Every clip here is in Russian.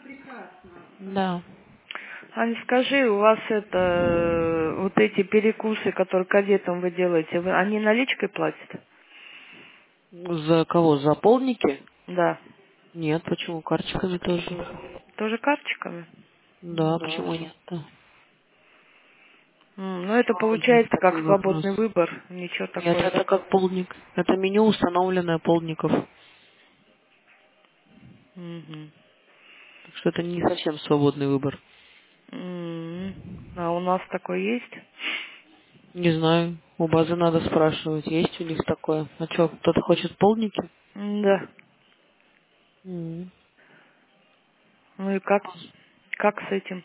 Да. Ань, скажи, у вас вот эти перекусы, которые кадетам вы делаете, они наличкой платят? За кого? За полники? Да. Нет, почему? Карточками тоже. Тоже карточками? Да, почему нет-то? Ну, это Здесь получается как такой вопрос. свободный выбор, ничего Нет, такое, это да? как полник. Это меню, установленное полников. Мгм. Так что это не совсем свободный выбор. А у нас такое есть? Не знаю. У базы надо спрашивать, есть у них такое. А что, кто-то хочет полники? Да. М. Ну и как с этим?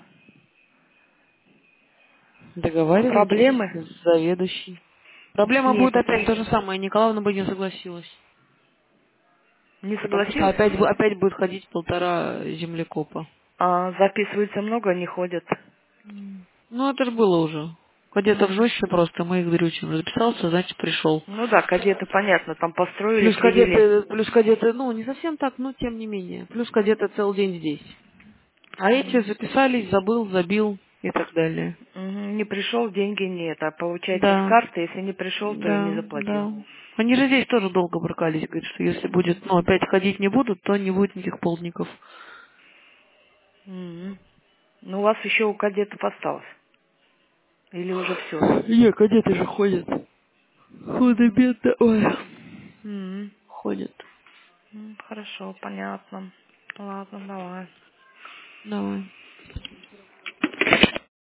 Договаривайтесь Проблемы? с заведующей. С Проблема ней будет опять то же самое. Николаевна бы не согласилась. не Потому что согласилась? опять будет ходить 1,5 землекопа. А записывается много, не ходят. Ну, это же было уже. Кадетов М. жестче просто, мы их дрючим. Записался, значит, пришел. Ну да, кадеты, понятно, там построили, привели. Плюс кадеты, ну, не совсем так, но тем не менее. Плюс кадеты целый день здесь. А эти записались, забыл, забил и так далее. Не пришел, деньги нет. А получается с Да, карты, если не пришел, то и не да, заплатил. да. Они же здесь тоже долго брыкались, говорят, что если будет, ну, опять ходить не будут, то не будет никаких полдников. Мгм. Ну, у вас еще у кадетов осталось. Или уже все? Не, кадеты же ходят. Худо-бедно, ой, ходят. Хорошо, понятно. Ладно, давай. Давай.